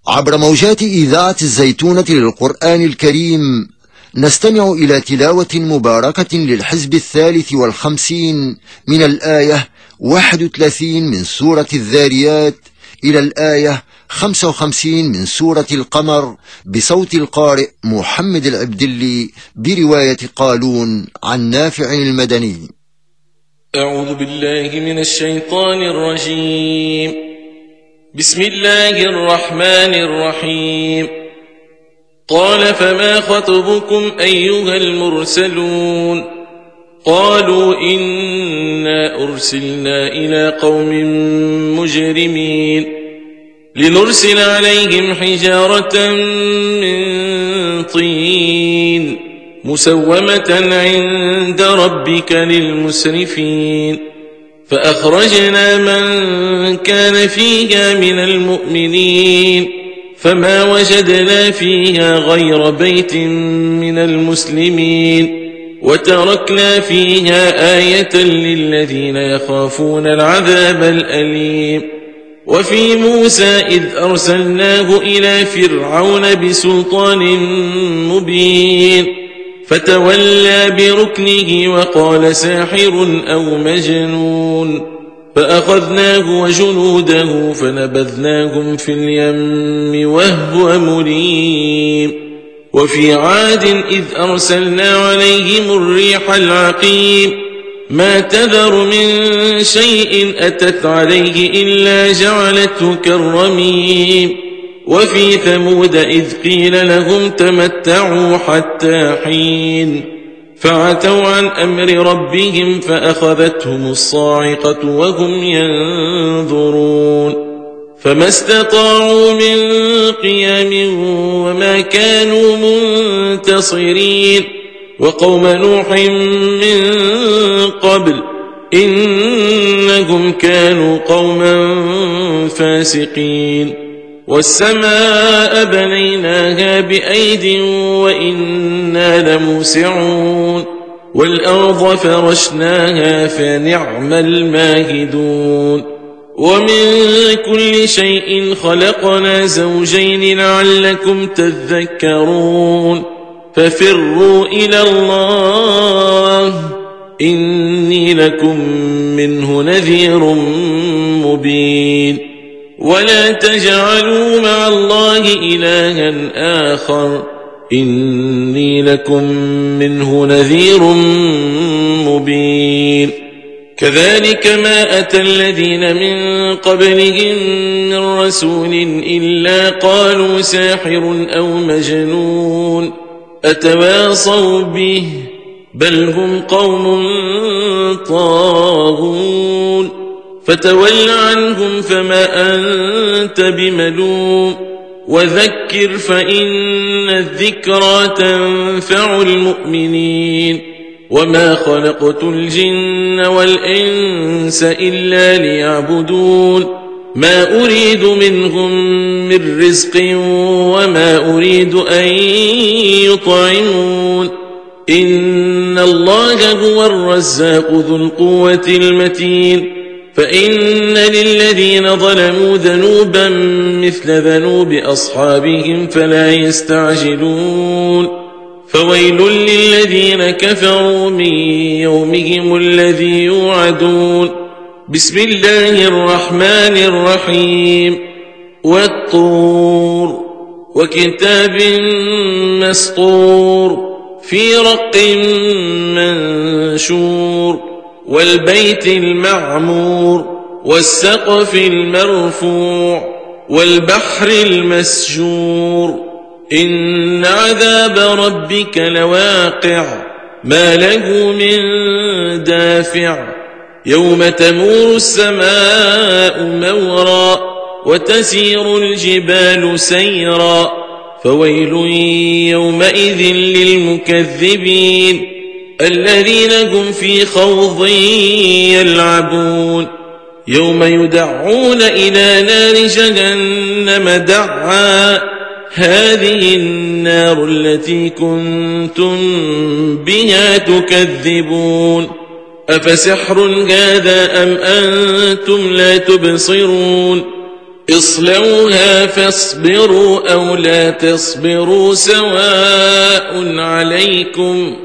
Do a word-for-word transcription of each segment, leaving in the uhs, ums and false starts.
عبر موجات إذاعة الزيتونة للقرآن الكريم نستمع إلى تلاوة مباركة للحزب الثالث والخمسين من الآية واحد وثلاثين من سورة الذاريات إلى الآية خمسة وخمسين من سورة القمر بصوت القارئ محمد العبدلي برواية قالون عن نافع المدني. أعوذ بالله من الشيطان الرجيم. بسم الله الرحمن الرحيم. قال فما خطبكم أيها المرسلون؟ قالوا إنا أرسلنا إلى قوم مجرمين لنرسل عليهم حجارة من طين مسومة عند ربك للمسرفين فأخرجنا من كان فيها من المؤمنين فما وجدنا فيها غير بيت من المسلمين وتركنا فيها آية للذين يخافون العذاب الأليم. وفي موسى إذ أرسلناه إلى فرعون بسلطان مبين فتولى بركنه وقال ساحر أو مجنون فأخذناه وجنوده فنبذناهم في اليم وهو مليم. وفي عاد إذ أرسلنا عليهم الريح العقيم ما تذر من شيء أتت عليه إلا جعلته كالرميم. وفي ثمود إذ قيل لهم تمتعوا حتى حين فعتوا عن أمر ربهم فأخذتهم الصاعقة وهم ينظرون فما استطاعوا من قيام وما كانوا منتصرين. وقوم نوح من قبل إنهم كانوا قوما فاسقين. والسماء بنيناها بأيد وإنا لموسعون والأرض فرشناها فنعم الماهدون. ومن كل شيء خلقنا زوجين لعلكم تذكرون ففروا إلى الله إني لكم منه نذير مبين. ولا تجعلوا مع الله إلها آخر إني لكم منه نذير مبين. كذلك ما أتى الذين من قبلهم من رسول إلا قالوا ساحر أو مجنون أتواصوا به بل هم قوم طاغون فتول عنهم فما أنت بملوم وذكر فإن الذكرى تنفع المؤمنين. وما خلقت الجن والإنس إلا ليعبدون ما أريد منهم من رزق وما أريد أن يطعمون إن الله هو الرزاق ذو القوة المتين. فإن للذين ظلموا ذنوبا مثل ذنوب أصحابهم فلا يستعجلون فويل للذين كفروا من يومهم الذي يوعدون. بسم الله الرحمن الرحيم. والطور وكتاب مسطور في رق منشور والبيت المعمور والسقف المرفوع والبحر المسجور إن عذاب ربك لواقع ما له من دافع يوم تمور السماء مورا وتسير الجبال سيرا فويل يومئذ للمكذبين الذين هم في خوض يلعبون. يوم يدعون إلى نار جهنم دعا هذه النار التي كنتم بها تكذبون أفسحر هذا أم أنتم لا تبصرون اصلوها فاصبروا أو لا تصبروا سواء عليكم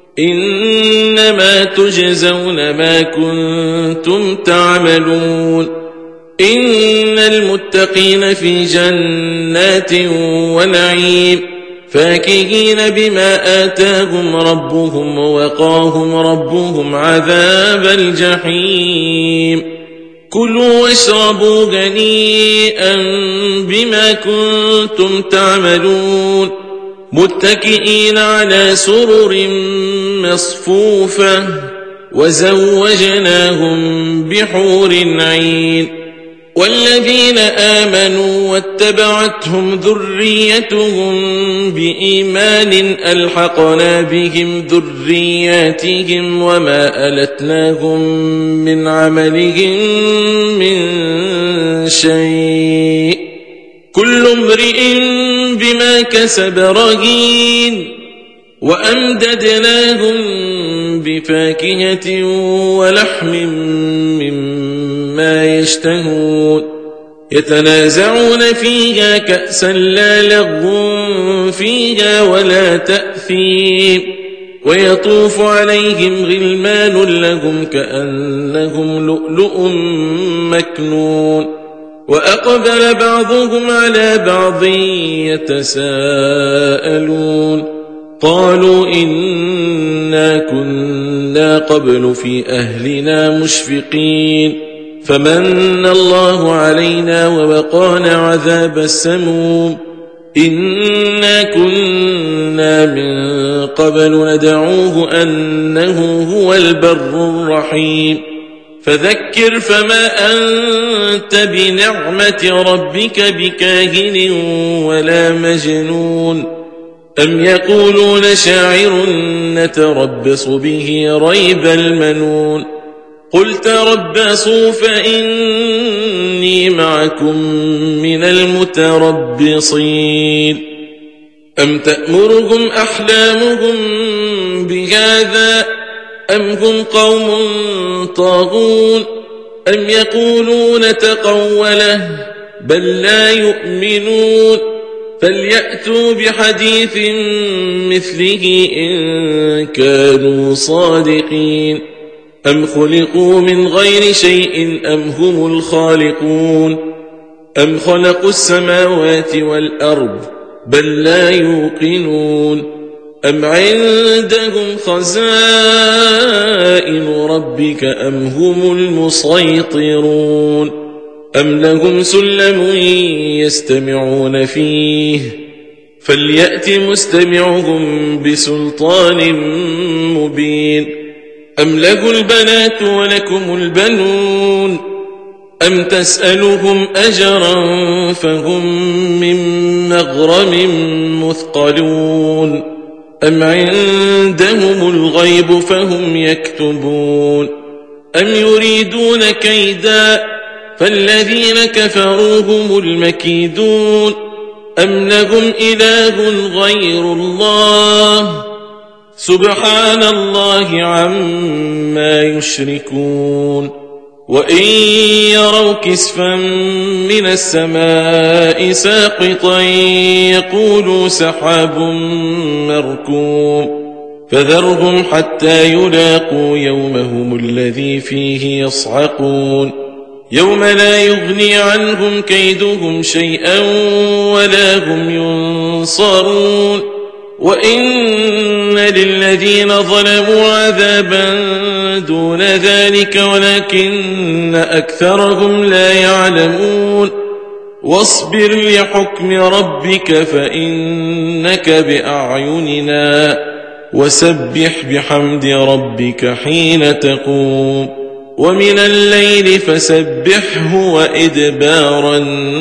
إنما تجزون ما كنتم تعملون إن المتقين في جنات ونعيم فاكهين بما آتاهم ربهم ووقاهم ربهم عذاب الجحيم كلوا واشربوا هنيئا بما كنتم تعملون متكئين على سرر مصفوفة وزوجناهم بحور عين والذين آمنوا واتبعتهم ذريتهم بإيمان ألحقنا بهم ذرياتهم وما ألتناهم من عملهم من شيء كل امرئ بما كسب رهين وأمددناهم بفاكهة ولحم مما يشتهون يتنازعون فيها كأسا لا لغو فيها ولا تأثيم ويطوف عليهم غلمان لهم كأنهم لؤلؤ مكنون وأقبل بعضهم على بعض يتساءلون قالوا إنا كنا قبل في أهلنا مشفقين فمن الله علينا ووقانا عذاب السموم إنا كنا من قبل ندعوه أنه هو البر الرحيم فذكر فما أنت بنعمة ربك بكاهن ولا مجنون أم يقولون شاعر نتربص به ريب المنون قل تربصوا فإني معكم من المتربصين أم تأمرهم أحلامهم بهذا أم هم قوم طاغون أم يقولون تقوله بل لا يؤمنون فليأتوا بحديث مثله إن كانوا صادقين أم خلقوا من غير شيء أم هم الخالقون أم خلقوا السماوات والأرض بل لا يوقنون أم عندهم خزائن ربك أم هم المسيطرون أم لهم سلم يستمعون فيه فليأت مستمعهم بسلطان مبين أم له البنات ولكم البنون أم تسألهم أجرا فهم من مغرم مثقلون أم عندهم الغيب فهم يكتبون أم يريدون كيدا فالذين كفروا هم المكيدون أم لهم إله غير الله سبحان الله عما يشركون وإن يروا كسفا من السماء ساقطا يقولوا سحاب مركوم فذرهم حتى يلاقوا يومهم الذي فيه يصعقون يوم لا يغني عنهم كيدهم شيئا ولا هم ينصرون وإن للذين ظلموا عذابا دون ذلك ولكن أكثرهم لا يعلمون واصبر لحكم ربك فإنك بأعيننا وسبح بحمد ربك حين تقوم ومن الليل فسبحه وإدبار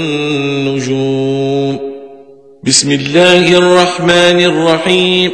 النجوم بسم الله الرحمن الرحيم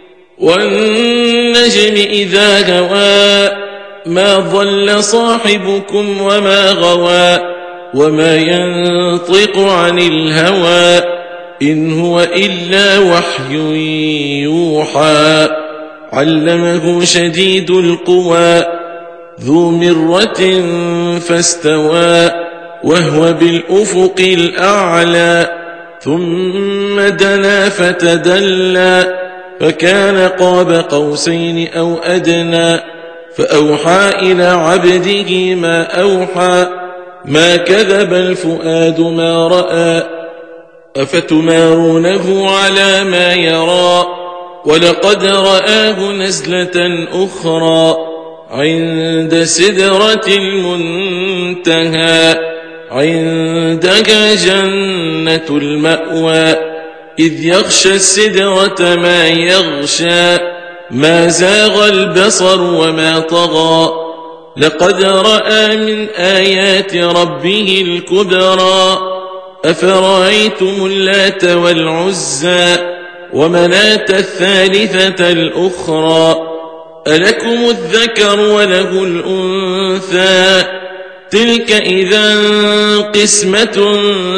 والنجم إذا هوى ما ضل صاحبكم وما غوى وما ينطق عن الهوى إن هو إلا وحي يوحى علمه شديد القوى ذو مرة فاستوى وهو بالأفق الأعلى ثم دنا فتدلى فكان قاب قوسين أو أدنى فأوحى إلى عبده ما أوحى ما كذب الفؤاد ما رأى أفتمارونه على ما يرى ولقد رآه نزلة أخرى عند سدرة المنتهى عندها جنة المأوى إذ يغشى السدرة ما يغشى ما زاغ البصر وما طغى لقد رأى من آيات ربه الكبرى أفرأيتم اللات والعزى ومناة الثالثة الأخرى ألكم الذكر وله الأنثى تلك إذا قسمة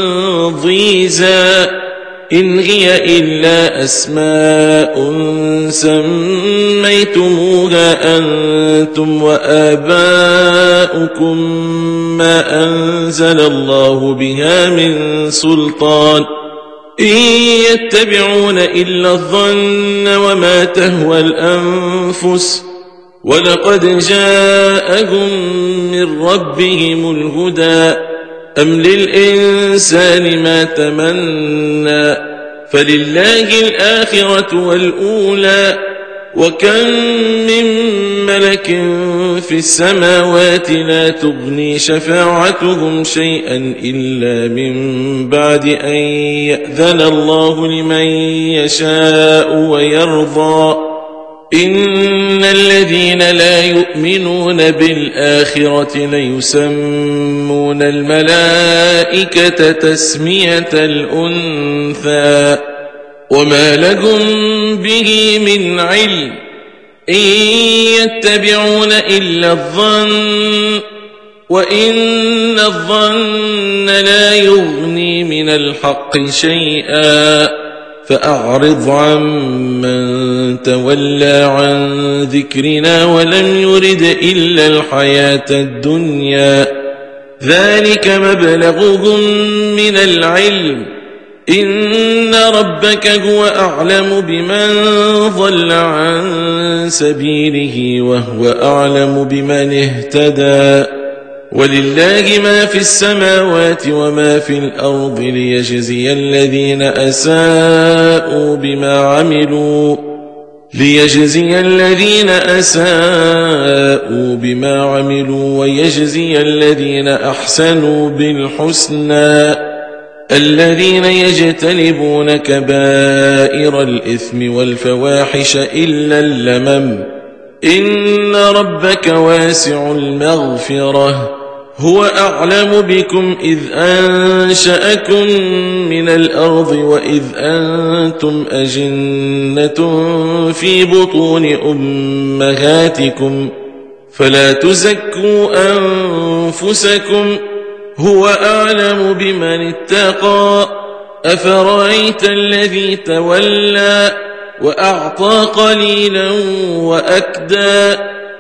ضيزى إن هي إلا أسماء سميتموها أنتم وآباؤكم ما أنزل الله بها من سلطان إن يتبعون إلا الظن وما تهوى الأنفس ولقد جاءهم من ربهم الهدى أم للإنسان ما تمنى فلله الآخرة والأولى وكم من ملك في السماوات لا تغني شفاعتهم شيئا إلا من بعد أن يأذن الله لمن يشاء ويرضى إن الذين لا يؤمنون بالآخرة ليسمون الملائكة تسمية الأنثى وما لهم به من علم إن يتبعون إلا الظن وإن الظن لا يغني من الحق شيئا فأعرض عمن تولى عن ذكرنا ولم يرد إلا الحياة الدنيا ذلك مبلغهم من العلم إن ربك هو أعلم بمن ضل عن سبيله وهو أعلم بمن اهتدى ولله ما في السماوات وما في الأرض ليجزي الذين أساءوا بما عملوا ليجزي الذين أساءوا بما عملوا ويجزي الذين أحسنوا بالحسنى الذين يجتنبون كبائر الإثم والفواحش إلا اللمم إن ربك واسع المغفرة هو أعلم بكم إذ أنشأكم من الأرض وإذ أنتم أجنة في بطون أمهاتكم فلا تزكوا أنفسكم هو أعلم بمن اتقى أفرأيت الذي تولى وأعطى قليلا وأكدى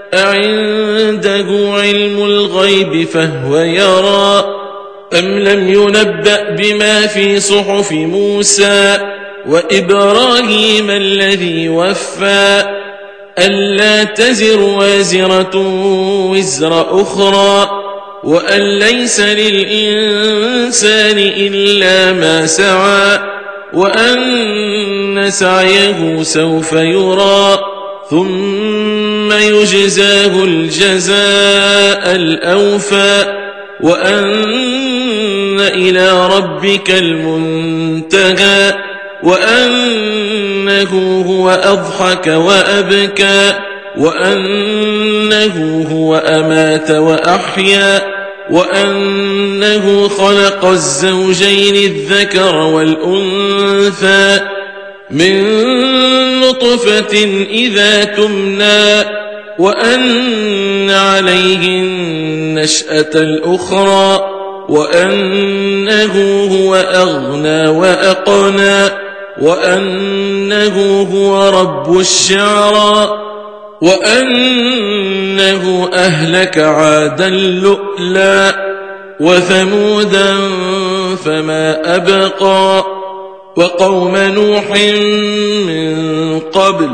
أعنده علم الغيب فهو يرى أم لم ينبأ بما في صحف موسى وإبراهيم الذي وفى ألا تزر وازرة وزر أخرى وأن ليس للإنسان إلا ما سعى وأن سعيه سوف يرى ثم يجزاه الجزاء الأوفى وأن إلى ربك المنتهى وأنه هو أضحك وأبكى وأنه هو أمات وأحيا وأنه خلق الزوجين الذكر والأنثى من نطفة إذا تمنى وأن عليه النشأة الأخرى وأنه هو أغنى وأقنى وأنه هو رب الشعرى وأنه أهلك عادا لؤلا وثمودا فما أبقى وقوم نوح من قبل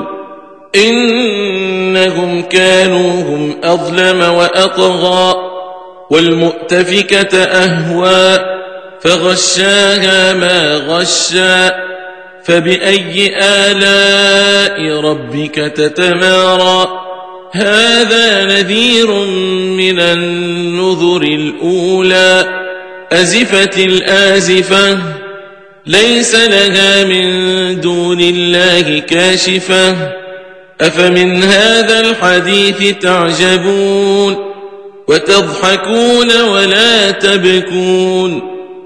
إنهم كانوا هم أظلم وأطغى والمؤتفكة أهوى فغشاها ما غشى فبأي آلاء ربك تتمارى هذا نذير من النذر الأولى أزفت الآزفة ليس لها من دون الله كاشفة أفمن هذا الحديث تعجبون وتضحكون ولا تبكون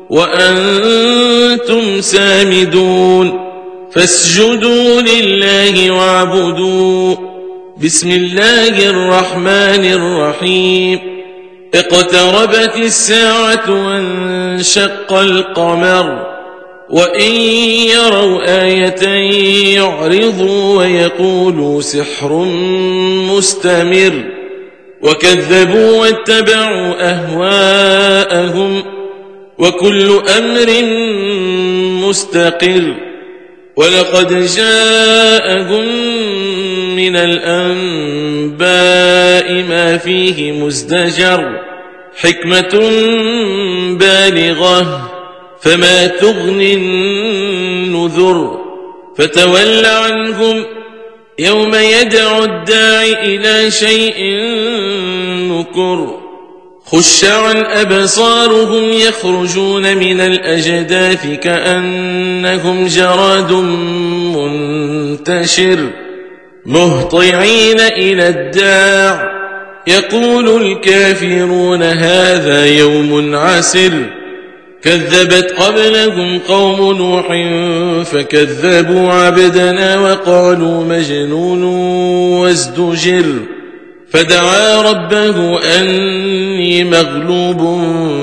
وأنتم سامدون فاسجدوا لله واعبدوا بسم الله الرحمن الرحيم اقتربت الساعة وانشق القمر وإن يروا آية يعرضوا ويقولوا سحر مستمر وكذبوا واتبعوا أهواءهم وكل أمر مستقر ولقد جاءهم من الأنباء ما فيه مزدجر حكمة بالغة فما تغني النذر فتول عنهم يوم يدعو الداعي إلى شيء نكر خش عن أبصارهم يخرجون من الأجداث كأنهم جراد منتشر مهطعين إلى الداع يقول الكافرون هذا يوم عسر كذبت قبلهم قوم نوح فكذبوا عبدنا وقالوا مجنون وازدجر فدعا ربه أني مغلوب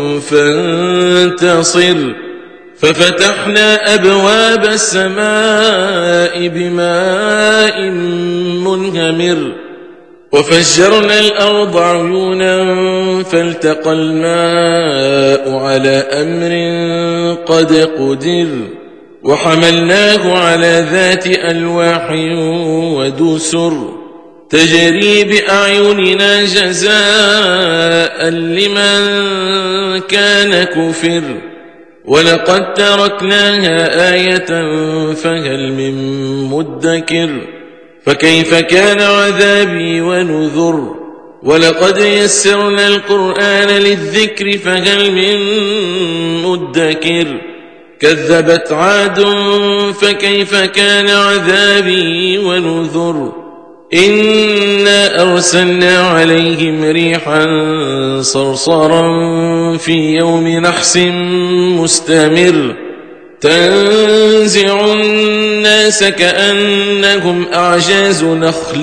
فانتصر ففتحنا أبواب السماء بماء منهمر وفجرنا الأرض عيونا فالتقى الماء على أمر قد قدر وحملناه على ذات ألواح ودسر تجري بأعيننا جزاء لمن كان كفر ولقد تركناها آية فهل من مدكر فكيف كان عذابي ونذر ولقد يسرنا القرآن للذكر فهل من مدكر كذبت عاد فكيف كان عذابي ونذر إنا أرسلنا عليهم ريحا صرصرا في يوم نحس مستمر تنزع الناس كأنهم أعجاز نخل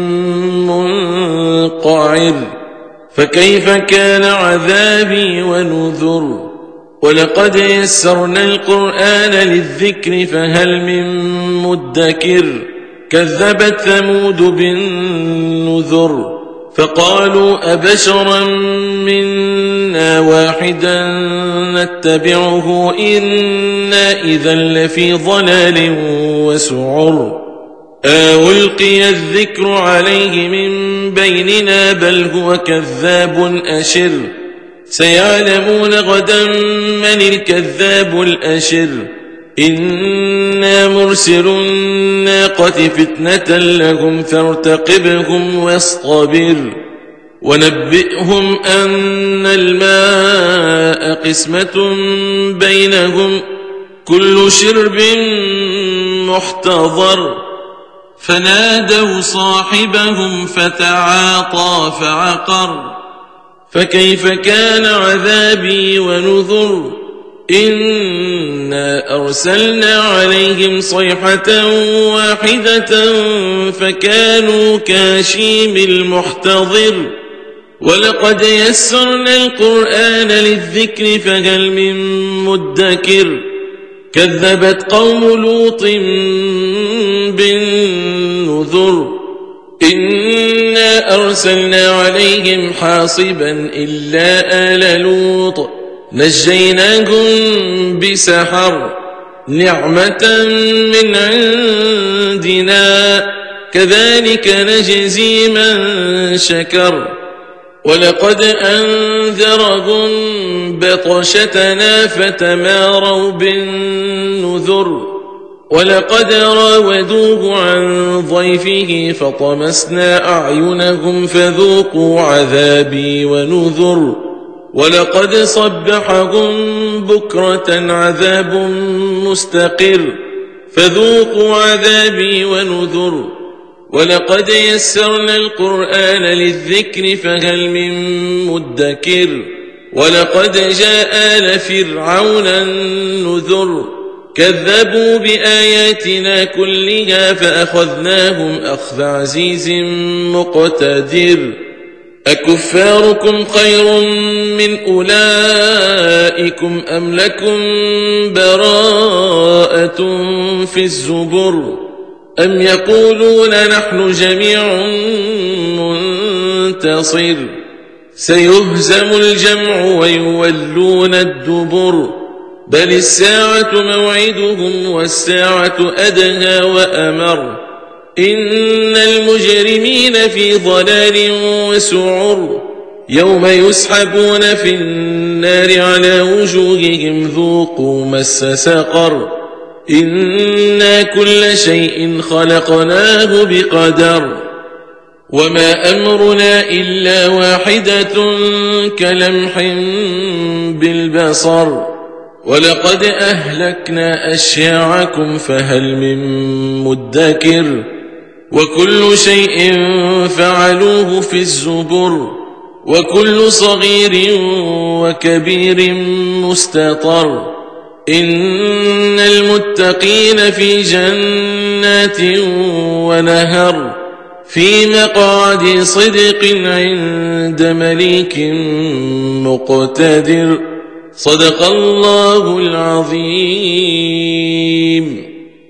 منقعر فكيف كان عذابي ونذر ولقد يسرنا القرآن للذكر فهل من مدكر كذبت ثمود بالنذر فقالوا أبشرا منا واحدا نتبعه إنا إذا لفي ضلال وسعر ألقي الذكر عليه من بيننا بل هو كذاب أشر سيعلمون غدا من الكذاب الأشر إنا مرسل الناقة فتنة لهم فارتقبهم واصطبر ونبئهم أن الماء قسمة بينهم كل شرب محتضر فنادوا صاحبهم فتعاطى فعقر فكيف كان عذابي ونذر إنا أرسلنا عليهم صيحة واحدة فكانوا كاشيم المحتضر ولقد يسرنا القرآن للذكر فهل من مدكر كذبت قوم لوط بالنذر إنا أرسلنا عليهم حاصبا إلا آل لوط نجيناهم بسحر نعمة من عندنا كذلك نجزي من شكر ولقد أنذرهم بطشتنا فتماروا بالنذر ولقد راودوه عن ضيفه فطمسنا أعينهم فذوقوا عذابي ونذر ولقد صبحهم بكرة عذاب مستقر فذوقوا عذابي ونذر ولقد يسرنا القرآن للذكر فهل من مدكر ولقد جاء آل فرعون النذر كذبوا بآياتنا كلها فأخذناهم أخذ عزيز مقتدر أكفاركم خير من أولئكم أم لكم براءة في الزبر أم يقولون نحن جميع منتصر سيهزم الجمع ويولون الدبر بل الساعة موعدهم والساعة أدهى وأمر إن المجرمين في ضلال وسعر يوم يسحبون في النار على وجوههم ذوقوا مس سقر إنا كل شيء خلقناه بقدر وما أمرنا إلا واحدة كلمح بالبصر ولقد أهلكنا أشياعكم فهل من مدكر وكل شيء فعلوه في الزبر وكل صغير وكبير مستطر إن المتقين في جنات ونهر في مقعد صدق عند مليك مقتدر صدق الله العظيم.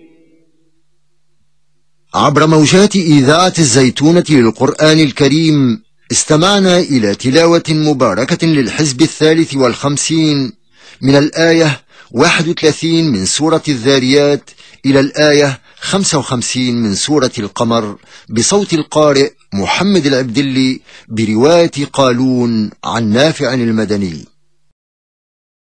عبر موجات إذاعة الزيتونة للقرآن الكريم استمعنا إلى تلاوة مباركة للحزب الثالث والخمسين من الآية واحد وثلاثين من سورة الذاريات إلى الآية خمسة وخمسين من سورة القمر بصوت القارئ محمد العبدلي برواية قالون عن نافع المدني.